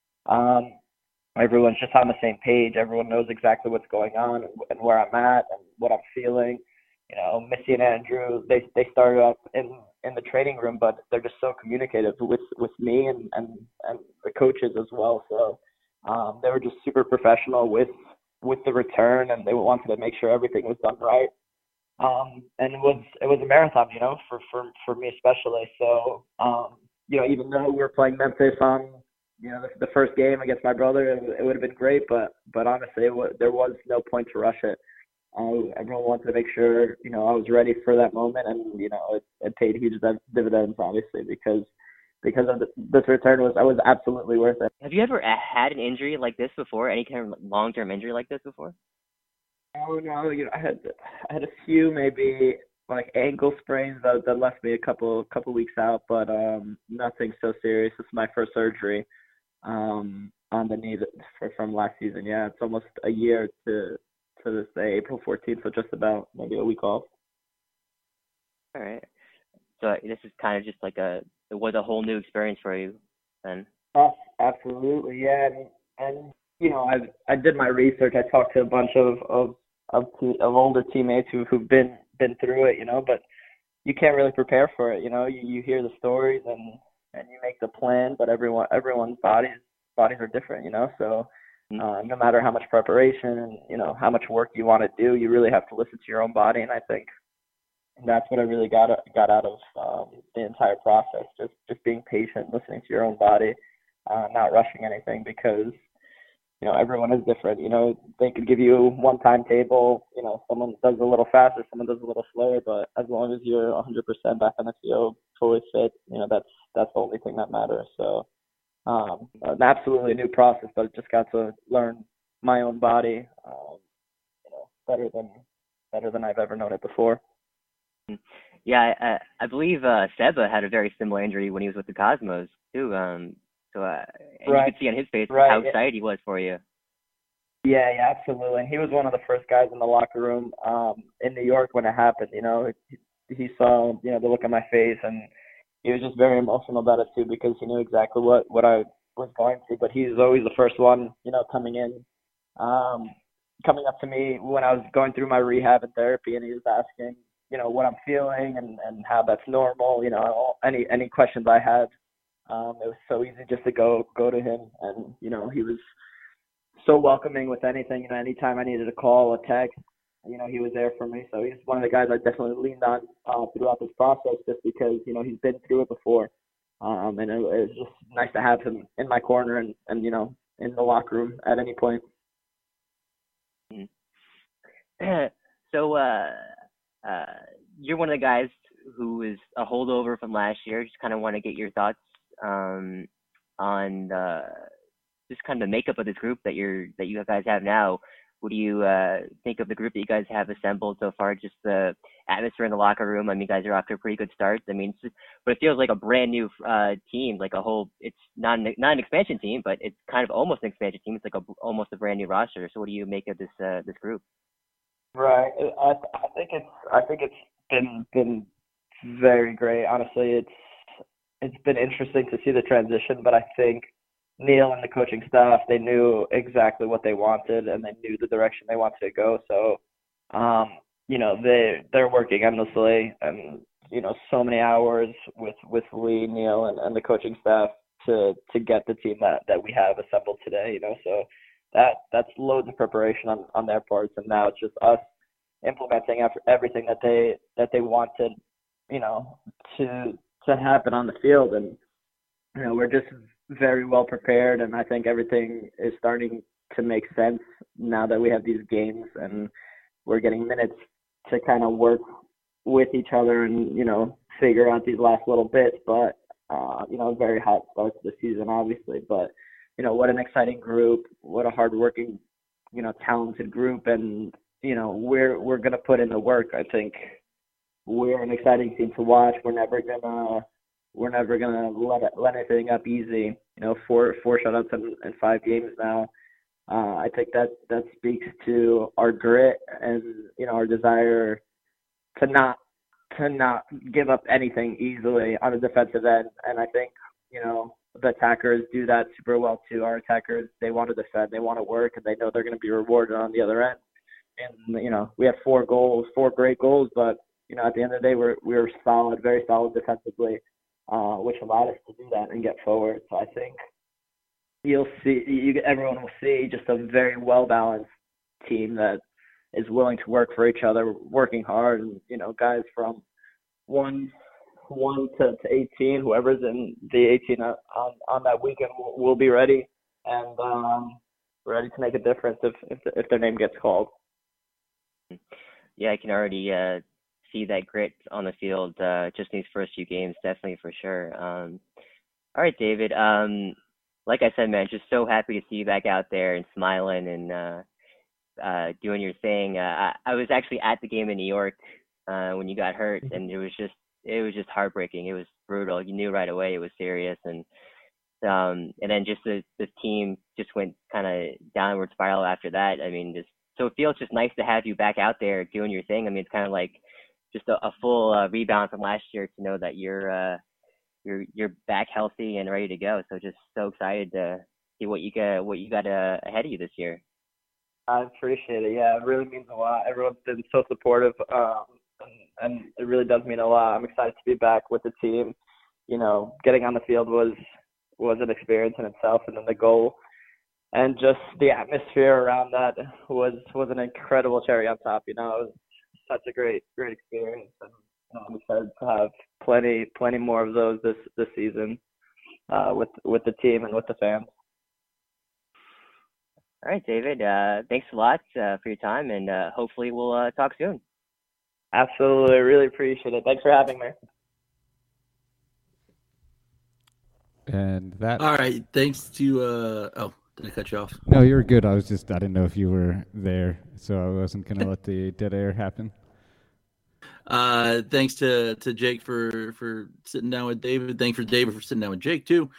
everyone's just on the same page. Everyone knows exactly what's going on and where I'm at and what I'm feeling. Missy and Andrew, they started up in the training room, but they're just so communicative with me and the coaches as well. So they were just super professional with the return, and they wanted to make sure everything was done right. And it was a marathon, for me especially. So even though we were playing Memphis on the first game against my brother, it would have been great, but honestly there was no point to rush it. Everyone wanted to make sure I was ready for that moment, and it paid huge dividends, obviously, because of this return was absolutely worth it. Have you ever had an injury like this before? Any kind of long-term injury like this before? Oh no, I had a few, maybe like ankle sprains that left me a couple weeks out, but nothing so serious. This is my first surgery on the knee from last season. Yeah, it's almost a year to this day, April 14th, so just about maybe a week off. All right. So this is kind of just like it was a whole new experience for you then. Absolutely, yeah. And I did my research. I talked to a bunch of older teammates who've been through it, but you can't really prepare for it. You hear the stories and you make the plan, but everyone's bodies are different, So no matter how much preparation and how much work you want to do, you really have to listen to your own body. And I think that's what I really got out of the entire process. Just being patient, listening to your own body, not rushing anything, because everyone is different. They could give you one timetable. Someone does a little faster, someone does a little slower, but as long as you're 100% back on the field, fully fit, that's the only thing that matters. So an absolutely new process, but I just got to learn my own body, better than I've ever known it before. Yeah, I believe Seba had a very similar injury when he was with the Cosmos too. So right. You could see on his face how excited he was for you. Yeah, absolutely. And he was one of the first guys in the locker room in New York when it happened. He saw the look on my face, and he was just very emotional about it too, because he knew exactly what I was going through. But he's always the first one, coming up to me when I was going through my rehab and therapy, and he was asking, what I'm feeling and how that's normal. Any questions I had. It was so easy just to go to him, and he was so welcoming with anything. Anytime I needed a call, a text, he was there for me. So he's one of the guys I definitely leaned on throughout this process, just because he's been through it before, and it was just nice to have him in my corner and in the locker room at any point. So you're one of the guys who is a holdover from last year. Just kind of want to get your thoughts on just kind of the makeup of this group that you guys have now. What do you think of the group that you guys have assembled so far? Just the atmosphere in the locker room. I mean, you guys are off to a pretty good start. I mean, but it feels like a brand new team, like a whole. It's not an expansion team, but it's kind of almost an expansion team. It's like almost a brand new roster. So what do you make of this group? Right. I think it's been very great. Honestly, it's been interesting to see the transition, but I think Neil and the coaching staff, they knew exactly what they wanted, and they knew the direction they wanted to go. So, they're working endlessly, and so many hours with Lee, Neil, and the coaching staff to get the team that we have assembled today. So that's loads of preparation on their parts, and now it's just us implementing everything that they wanted, to happen on the field. And we're just very well prepared, and I think everything is starting to make sense now that we have these games and we're getting minutes to kind of work with each other and, figure out these last little bits. But, very hot start to the season, obviously. But, what an exciting group, what a hardworking, talented group. And, we're going to put in the work. I think we're an exciting team to watch. We're never gonna let anything up easy. 4 shutouts in 5 games now. I think that speaks to our grit and our desire to not give up anything easily on the defensive end. And I think the attackers do that super well too. Our attackers, they want to defend, they want to work, and they know they're going to be rewarded on the other end. And we have 4 great goals, but at the end of the day, we were solid, very solid defensively, which allowed us to do that and get forward. So I think everyone will see just a very well-balanced team that is willing to work for each other, working hard, and guys from 1 to 18, whoever's in the 18 on that weekend will be ready and ready to make a difference if their name gets called. Yeah, I can already see that grit on the field just in these first few games, definitely for sure. All right, David. Like I said, man, just so happy to see you back out there and smiling and doing your thing. I was actually at the game in New York when you got hurt, and it was just heartbreaking. It was brutal. You knew right away it was serious, and then just the team just went kind of downward spiral after that. I mean, so it feels just nice to have you back out there doing your thing. I mean, it's kind of like just a full rebound from last year to know that you're back healthy and ready to go. So just so excited to see what you got ahead of you this year. I appreciate it. Yeah, it really means a lot. Everyone's been so supportive, and it really does mean a lot. I'm excited to be back with the team. Getting on the field was an experience in itself, and then the goal and just the atmosphere around that was an incredible cherry on top. It was such a great experience, and I'm excited to have plenty more of those this season with the team and with the fans. All right, David. Thanks a lot for your time, and hopefully we'll talk soon. Absolutely, really appreciate it. Thanks for having me. And that. All right, thanks to. Did I cut you off? No, you were good. I didn't know if you were there, so I wasn't gonna let the dead air happen. Thanks to Jake for sitting down with David. Thanks for David for sitting down with Jake too.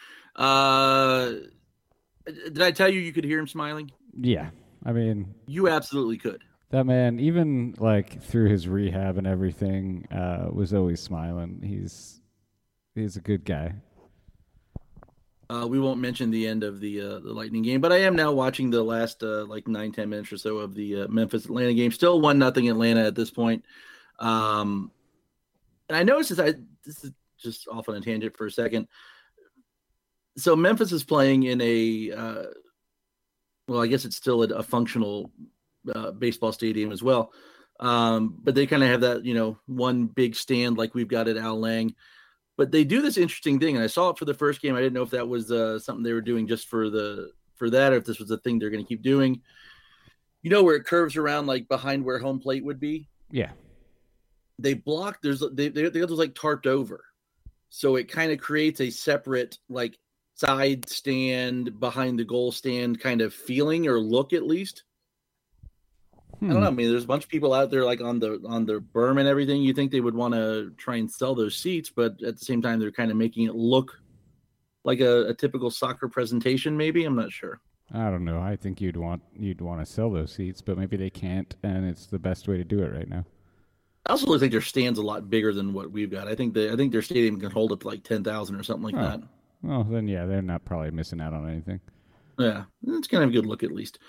Did I tell you could hear him smiling? Yeah, I mean, you absolutely could. That man, even like through his rehab and everything, was always smiling. He's a good guy. We won't mention the end of the Lightning game, but I am now watching the last 9-10 minutes or so of the Memphis Atlanta game. Still 1-0 Atlanta at this point. And I noticed this is just off on a tangent for a second. So Memphis is playing in a I guess it's still a functional baseball stadium as well. But they kind of have that, one big stand like we've got at Al Lang. But they do this interesting thing, and I saw it for the first game. I didn't know if that was something they were doing just for that, or if this was a thing they're going to keep doing. Where it curves around like behind where home plate would be? Yeah. They block. They got those like tarped over, so it kind of creates a separate like side stand behind the goal stand kind of feeling or look at least. I don't know. I mean, there's a bunch of people out there like on the berm and everything. You think they would want to try and sell those seats, but at the same time, they're kind of making it look like a typical soccer presentation. Maybe, I'm not sure. I don't know. I think you'd want to sell those seats, but maybe they can't, and it's the best way to do it right now. I also think their stand's a lot bigger than what we've got. I think their stadium can hold up to like 10,000 or something like that. Well, then yeah, they're not probably missing out on anything. Yeah, it's kind of a good look at least.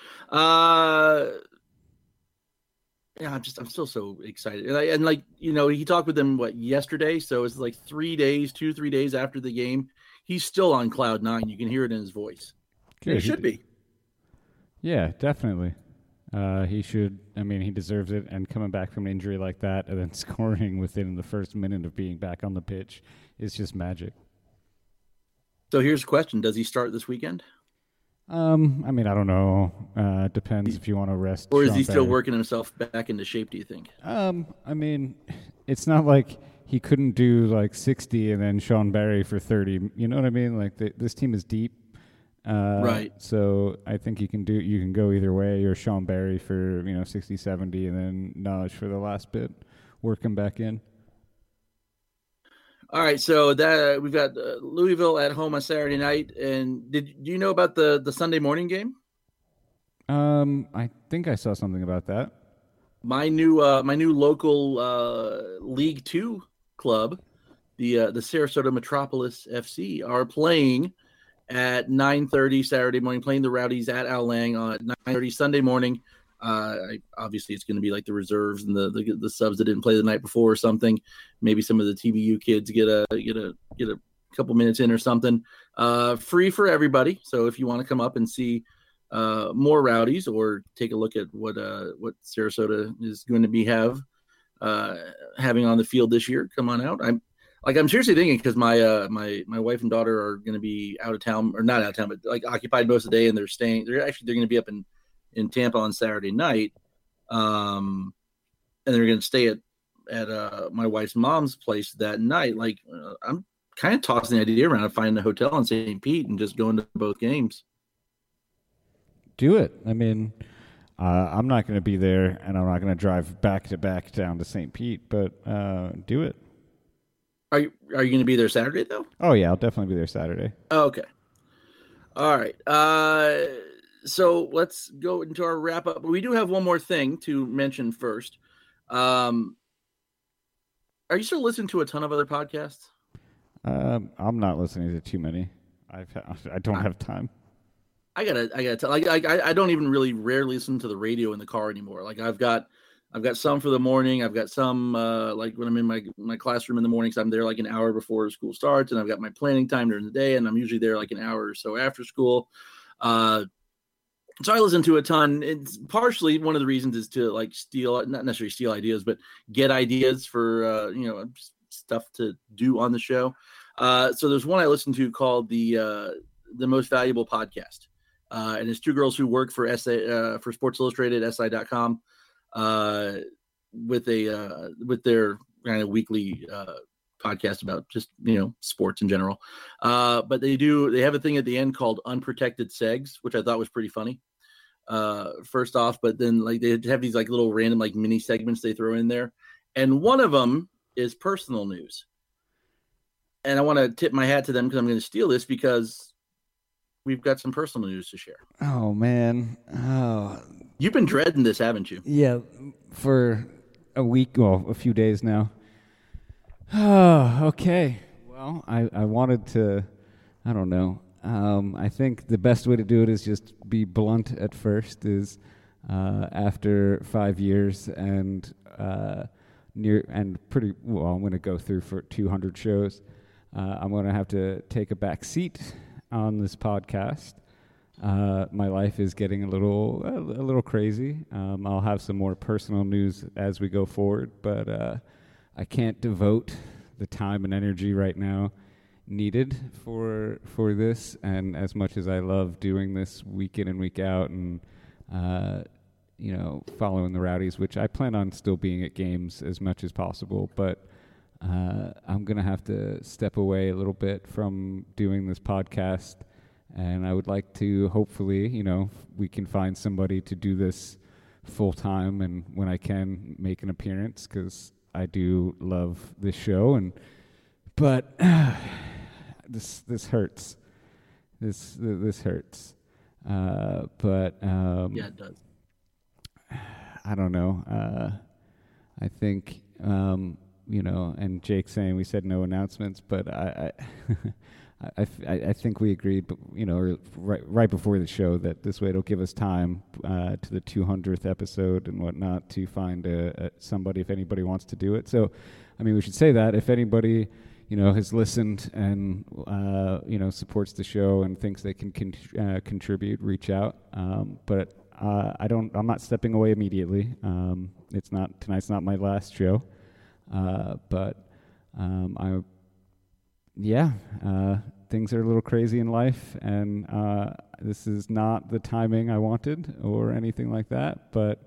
Yeah, I'm still so excited. And he talked with them, yesterday? So it's like 3 days after the game. He's still on cloud 9. You can hear it in his voice. Good. It should be. Yeah, definitely. He should. I mean, he deserves it. And coming back from an injury like that and then scoring within the first minute of being back on the pitch is just magic. So here's the question: does he start this weekend, I mean, I don't know. Depends if you want to rest. or is Sean he still Barry. working himself back into shape? Do you think? I mean, it's not like he couldn't do like 60 and then Sean Barry for 30. You know what I mean? Like this team is deep. Right. So I think you can go either way, or Sean Barry for 60, 70, and then Naj for the last bit, work him back in. All right, so that we've got Louisville at home on Saturday night, and do you know about the Sunday morning game? I think I saw something about that. My new local League Two club, the Sarasota Metropolis FC, are playing at 9:30 Saturday morning, playing the Rowdies at Al Lang on 9:30 Sunday morning. Obviously, it's going to be like the reserves and the subs that didn't play the night before or something. Maybe some of the TBU kids get a couple minutes in or something. Free for everybody. So if you want to come up and see more Rowdies or take a look at what Sarasota is going to be having on the field this year, come on out. I'm seriously thinking, because my wife and daughter are going to be out of town, or not out of town, but like occupied most of the day, and they're going to be up in Tampa on Saturday night, and they're going to stay at my wife's mom's place that night. Like, I'm kind of tossing the idea around of finding a hotel in St. Pete and just going to both games. Do it. I mean, I'm not going to be there, and I'm not going to drive back to back down to St. Pete, but do it. Are you going to be there Saturday though? Oh yeah, I'll definitely be there Saturday. Oh, okay. All right. So let's go into our wrap up. We do have one more thing to mention first. Are you still listening to a ton of other podcasts? I'm not listening to too many. I don't have time. I gotta tell. I don't even really rarely listen to the radio in the car anymore. Like I've got some for the morning. I've got some like when I'm in my classroom in the morning, because I'm there like an hour before school starts, and I've got my planning time during the day, and I'm usually there like an hour or so after school. So I listen to a ton. It's partially one of the reasons is to like not necessarily steal ideas, but get ideas for stuff to do on the show. So there's one I listen to called the Most Valuable Podcast, and it's two girls who work for for Sports Illustrated, SI.com. With their kind of weekly podcast about just sports in general, but they have a thing at the end called Unprotected Segs, which I thought was pretty funny. First off, but then like they have these like little random like mini segments they throw in there, and one of them is personal news, and I want to tip my hat to them because I'm going to steal this because we've got some personal news to share. Oh man, oh. You've been dreading this, haven't you? Yeah, for a week, well, a few days now. Oh, okay. Well, I wanted to, I don't know. I think the best way to do it is just be blunt at first, is after 5 years and pretty well, I'm going to go through for 200 shows. I'm going to have to take a back seat on this podcast. My life is getting a little crazy. I'll have some more personal news as we go forward, but I can't devote the time and energy right now needed for this. And as much as I love doing this week in and week out, and following the Rowdies, which I plan on still being at games as much as possible, but I'm gonna have to step away a little bit from doing this podcast. And I would like to, hopefully, we can find somebody to do this full time, and when I can, make an appearance, because I do love this show. But this hurts. This hurts. But yeah, it does. I don't know. I think and Jake saying we said no announcements, but I think we agreed, but right before the show, that this way it'll give us time to the 200th episode and whatnot to find somebody if anybody wants to do it. So, I mean, we should say that if anybody has listened and supports the show and thinks they can contribute, reach out. But I'm not stepping away immediately. Tonight's not my last show, but I yeah, things are a little crazy in life, and this is not the timing I wanted or anything like that. But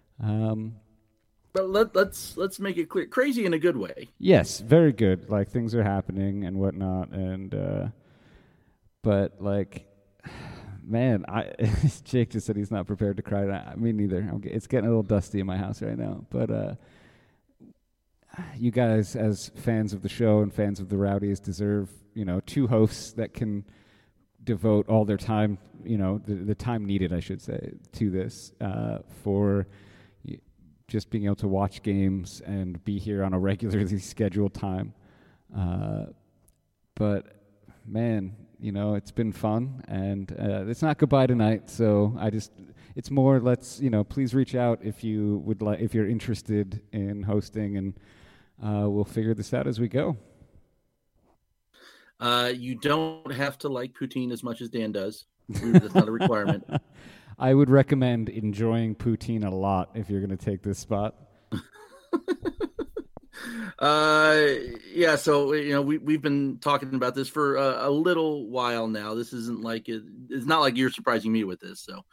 let's make it clear, crazy in a good way. yes, very good. Like things are happening and whatnot, and but like, man, Jake just said he's not prepared to cry. Me neither. It's getting a little dusty in my house right now, but. You guys, as fans of the show and fans of the Rowdies, deserve, two hosts that can devote all their time, the time needed, I should say, to this for just being able to watch games and be here on a regularly scheduled time. But, man, it's been fun, and it's not goodbye tonight, so it's more, please reach out if you would like, if you're interested in hosting, and we'll figure this out as we go. You don't have to like poutine as much as Dan does. That's not a requirement. I would recommend enjoying poutine a lot if you're going to take this spot. Yeah, so we've been talking about this for a little while now. This isn't like it's not like you're surprising me with this. So,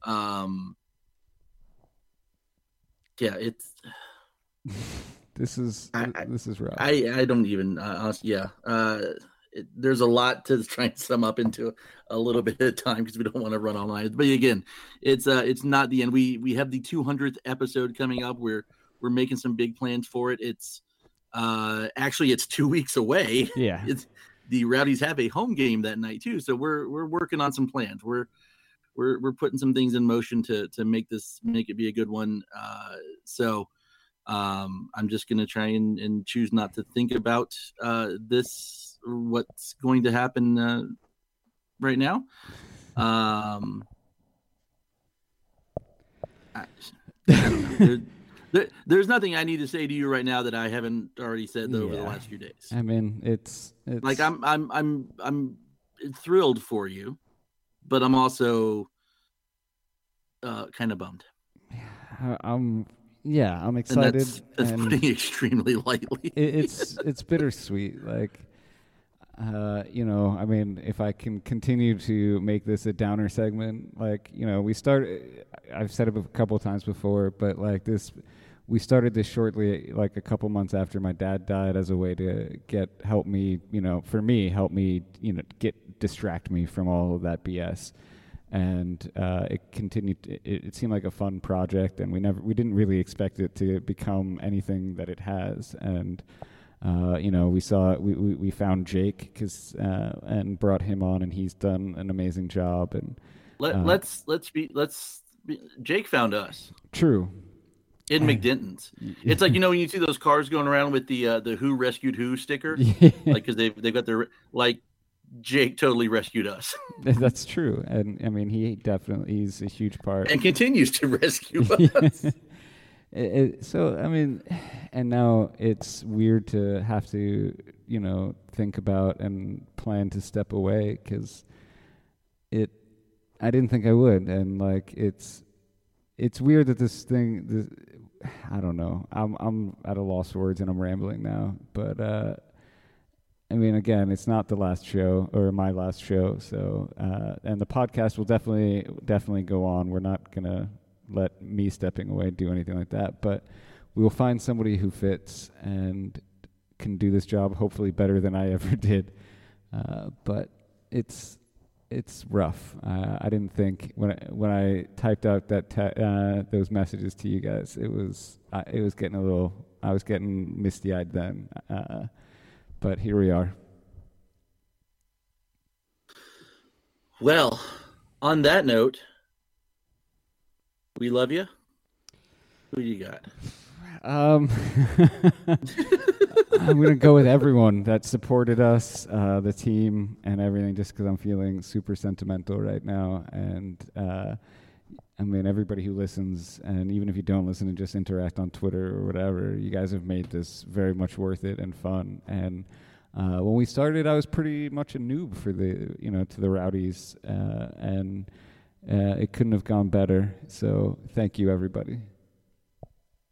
yeah, it's. This is rough. I don't even. There's a lot to try and sum up into a little bit of time because we don't want to run all night. But again, it's not the end. We have the 200th episode coming up. We're making some big plans for it. It's actually it's 2 weeks away. Yeah, it's the Rowdies have a home game that night too. So we're working on some plans. We're putting some things in motion to make it be a good one. I'm just going to try and choose not to think about what's going to happen right now. I don't know. There's nothing I need to say to you right now that I haven't already said over the last few days. I mean, it's like I'm thrilled for you, but I'm also kind of bummed. I'm excited. And that's putting it extremely lightly. It's bittersweet. Like, I mean, if I can continue to make this a downer segment, like, I've said it a couple of times before, but like we started this shortly, like a couple months after my dad died, as a way to help me distract me from all of that BS. And it continued. It seemed like a fun project, and we didn't really expect it to become anything that it has. And we found Jake and brought him on, and he's done an amazing job. And Jake found us. True. In McDenton's. It's like, when you see those cars going around with the Who Rescued Who sticker, like, because they've got their, like, Jake totally rescued us. That's true. And I mean, he's a huge part. And continues to rescue us. So, I mean, and now it's weird to have to, think about and plan to step away, because I didn't think I would. And like, it's weird that I don't know. I'm at a loss for words and I'm rambling now, but, I mean, again, it's not the last show or my last show. So, and the podcast will definitely go on. We're not going to let me stepping away do anything like that, but we will find somebody who fits and can do this job hopefully better than I ever did. But it's rough. I didn't think when I typed out that those messages to you guys, it was getting I was getting misty-eyed then. But here we are. Well, on that note, we love you. Who do you got? I'm going to go with everyone that supported us, the team, and everything, just because I'm feeling super sentimental right now. And I mean, everybody who listens, and even if you don't listen and just interact on Twitter or whatever, you guys have made this very much worth it and fun. And when we started, I was pretty much a noob for to the Rowdies, and it couldn't have gone better. So thank you, everybody.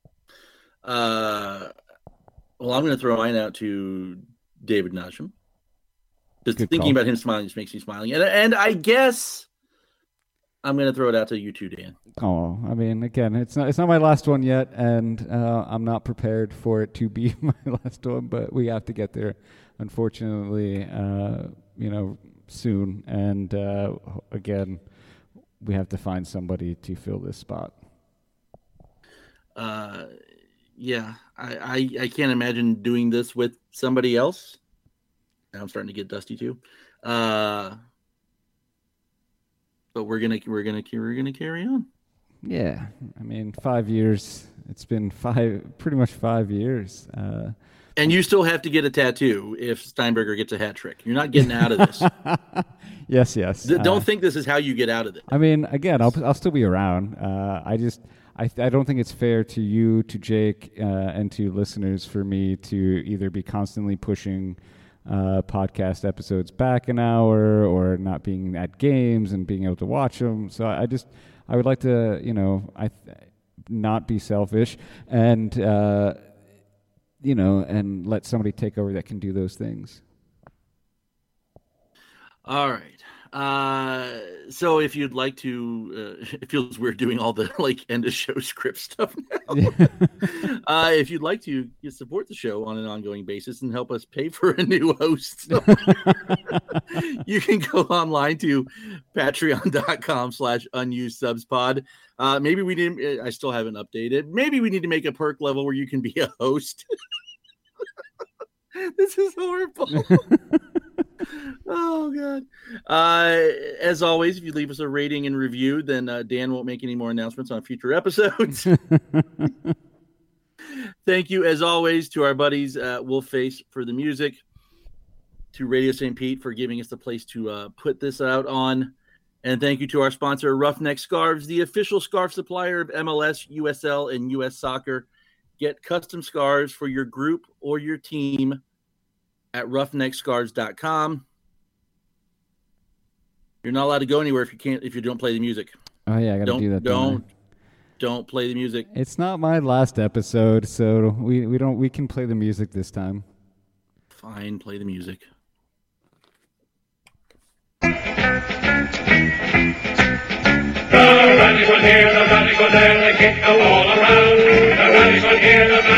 Well, I'm going to throw mine out to David Nasham. Just Good thinking call. about him smiling just makes me smiling. And I guess I'm going to throw it out to you too, Dan. Oh, I mean, again, it's not my last one yet, and I'm not prepared for it to be my last one. But we have to get there, unfortunately, soon. And again, we have to find somebody to fill this spot. Yeah, I can't imagine doing this with somebody else. Now I'm starting to get dusty too. But we're gonna carry on. Yeah, I mean, 5 years. It's been pretty much 5 years. And you still have to get a tattoo if Steinberger gets a hat trick. You're not getting out of this. Yes. Don't think this is how you get out of it. I mean, again, I'll still be around. I don't think it's fair to you, to Jake, and to listeners for me to either be constantly pushing podcast episodes back an hour or not being at games and being able to watch them. So I would like to, not be selfish and, and let somebody take over that can do those things. All right. So if you'd like to, it feels weird doing all the end of show script stuff now. If you'd like to support the show on an ongoing basis and help us pay for a new host, you can go online to patreon.com/unusedsubspod. Maybe we didn't, I still haven't updated. Maybe we need to make a perk level where you can be a host. This is horrible. Oh, God. As always, if you leave us a rating and review, then Dan won't make any more announcements on future episodes. Thank you, as always, to our buddies Wolfface for the music, to Radio St. Pete for giving us the place to put this out on, and thank you to our sponsor, Roughneck Scarves, the official scarf supplier of MLS, USL, and US Soccer. Get custom scarves for your group or your team at roughneckscarves.com. You're not allowed to go anywhere if you don't play the music. Oh yeah, I gotta do that. Don't play the music. It's not my last episode, so we can play the music this time. Fine, play the music. The rallies were here, the rallies were there, they kicked the wall around. The rallies were here, the